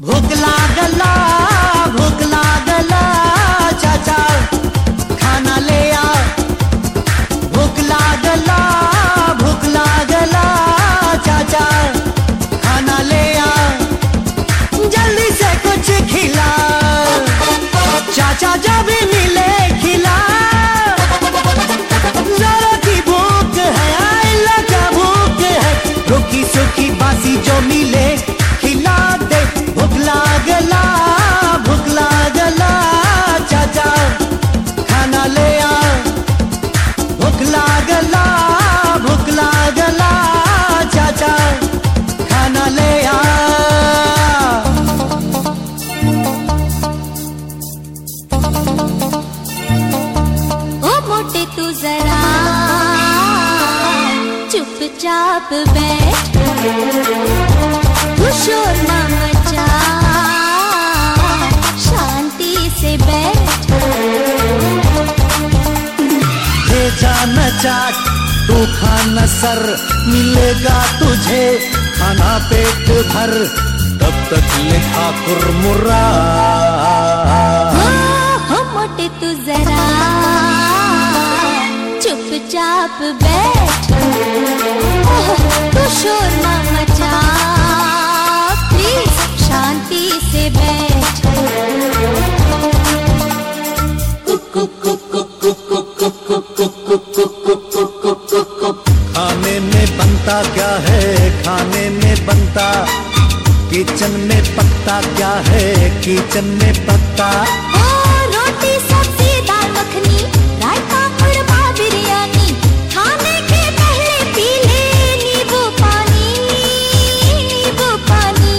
भूख लागला, भूख लागला, चाचा खाना ले आ। भूख लागला, भूख लागला, चाचा खाना ले आ। जल्दी से कुछ खिला, चाचा जब भी मिले खिला। जरा की भूख है, आइला क्या भूख है, रुकी सुखी बासी जो मिले खिला दे। भूख लागला, भूख लागला, चाचा खाना ले आ। भूख लागला, भूख लागला, चाचा खाना ले आ। ओ मोटे तू जरा चुपचाप बैठ, तू शोर ना मचा, शांति से बैठ। ये जान चाट तू खाना सर, मिलेगा तुझे खाना पेट भर, तब तक लिखा कुरमुरा। हो मोटे तू जरा चुपचाप बैठ, तू शोर ना मचा, प्लीज शांति से बैठ। खाने में बनता क्या है, खाने में बनता, किचन में पकता क्या है, किचन में पकता। ओ रोटी सब्जी दाल मखनी, रायता खुरमा बिरयानी, खाने के पहले पी ले नींबू पानी, नींबू पानी।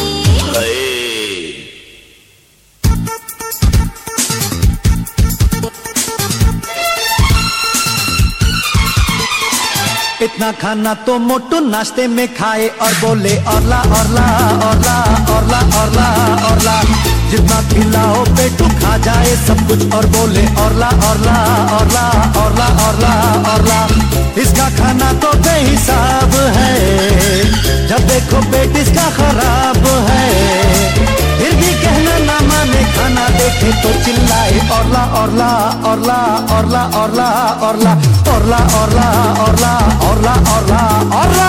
इतना खाना तो मोटू नाश्ते में खाए और बोले औरला औरला औरला औरला औरला औरला। जितना खिलाओ पेटू खा जाए सब कुछ और बोले औरला औरला औरला औरला औरला औरला। इसका खाना तो बेहिसाब है, जब देखो पेट इसका खराब है, फिर भी कहना ना माने, खाना देखे तो चिल्लाए औरला औरला औरला औरला औरला औरला औरला औरला औरला औरला औरला औरला।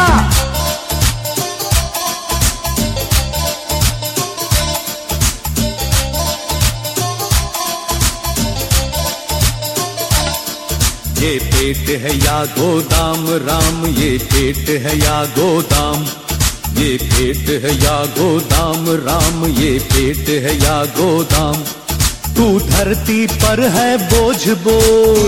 ये पेट है या गोदाम राम, ये पेट है या गोदाम, ये पेट है या गोदाम राम, ये पेट है या गोदाम। तू धरती पर है बोझ बोझ,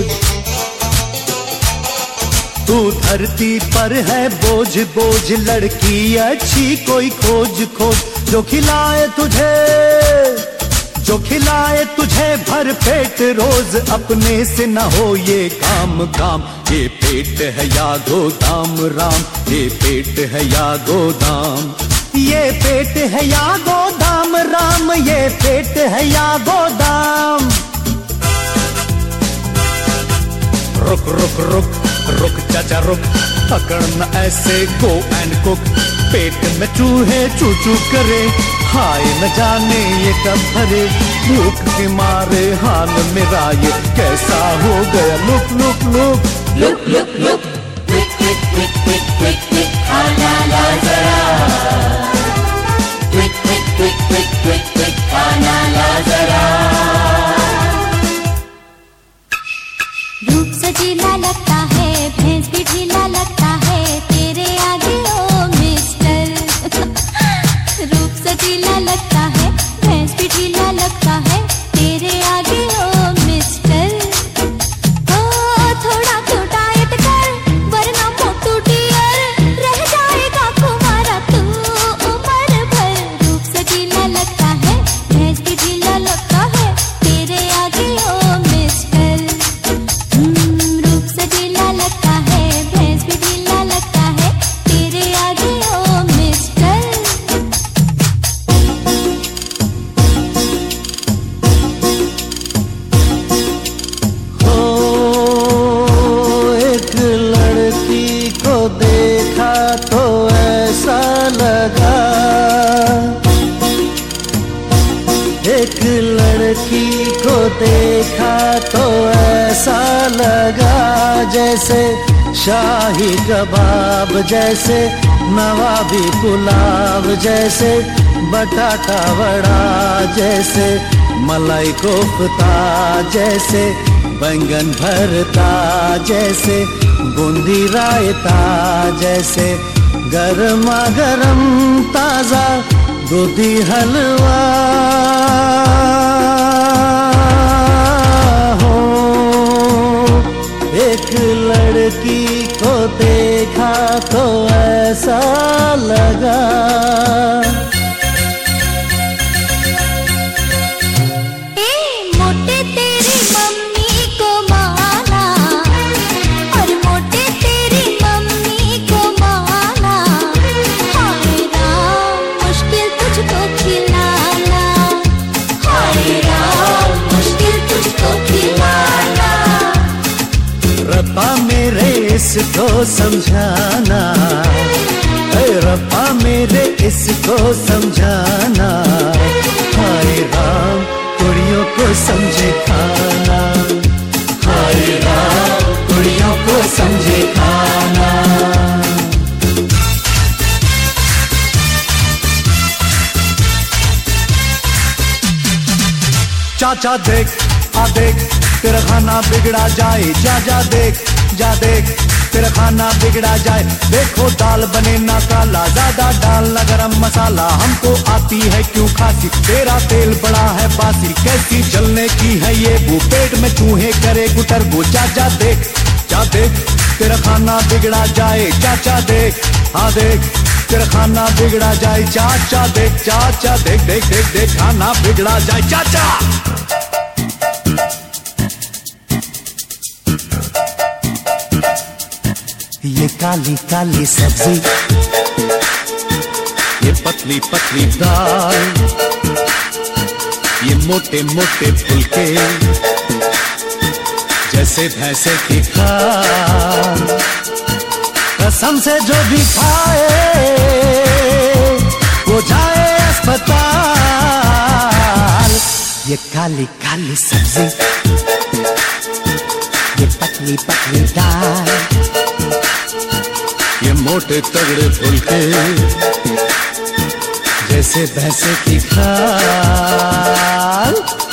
तू धरती पर है बोझ बोझ, लड़की अच्छी कोई खोज खोज, जो खिलाए तुझे, जो खिलाए तुझे भर पेट रोज, अपने से न हो ये काम काम। ये पेट है या गोदाम राम, ये पेट है या गोदाम, ये पेट है या गोदाम राम, ये पेट है या गोदाम। रुक रुक रुक रुक चाचा रुक, पकड़ना ऐसे गो एंड कुक, पेट में चूहे चू चू करे, हाय न जाने ये कब भरे, भूख के मारे हाल मेरा ये कैसा हो गया। Look look look look look look, quick quick quick quick quick quick, खाना ला जरा, quick quick quick quick quick quick, खाना ला जरा। रूप सजीला लगता है, भैंस भी ढीला लगता है, तेरे आगे ओ मिस्टर। रूप सजीला लगता है, भैंस भी ढीला लगता है, तेरे आगे ओ मिस्टर। ओ थोड़ा तो डाइट कर, वरना मोटू डियर रह जाएगा कुंवारा तू उम्र भर। रूप सजीला लगता है, भैंस भी ढीला लगता है, तेरे आगे ओ मिस्टर। रूप सजीला लगता है, भैंस भी ढीला लगता है, तेरे आगे ओ मिस्टर। लड़की को देखा तो ऐसा लगा जैसे शाही कबाब, जैसे नवाबी पुलाव, जैसे बटाटा वड़ा, जैसे मलाई कोफ्ता, जैसे बैंगन भरता, जैसे बूंदी रायता, जैसे गरमा गरम ताजा दूधी हलवा हो। एक लड़की को देखा तो ऐसा लगा। मोटे तेरी मम्मी को माना, और मोटे तेरी मम्मी को माना। हाय राम मुश्किल तुझको खिलाना, हाय राम मुश्किल तुझको खिलाना। रब्बा मेरे इसको समझाना, रब्बा मेरे इसको समझाना। हाय राम कुड़ियों को समझे खाना, हाय राम कुड़ियों को समझे खाना। चाचा देख आ देख तेरा खाना बिगड़ा जाए, जा जा देख जा देख तेरा खाना बिगड़ा जाए। देखो दाल बने ना काला, ज्यादा डालना गरम मसाला। हमको आती है क्यों खांसी, तेरा तेल बड़ा है बासी। कैसी जलने की है ये बू, पेट में चूहे करे गुटरगू। जा देख तेरा खाना बिगड़ा जाए, चाचा देख हाँ देख तेरा खाना बिगड़ा जाए। चाचा देख देख देख देख खाना बिगड़ा जाए चाचा। ये काली काली सब्जी, ये पतली पतली दाल, ये मोटे मोटे फुलके जैसे भैंसे की खाल। कसम से जो भी खाए वो जाए अस्पताल। ये काली काली सब्जी, ये पतली पतली दाल, ये मोटे तगड़े फुलके जैसे भैंसे की खाल।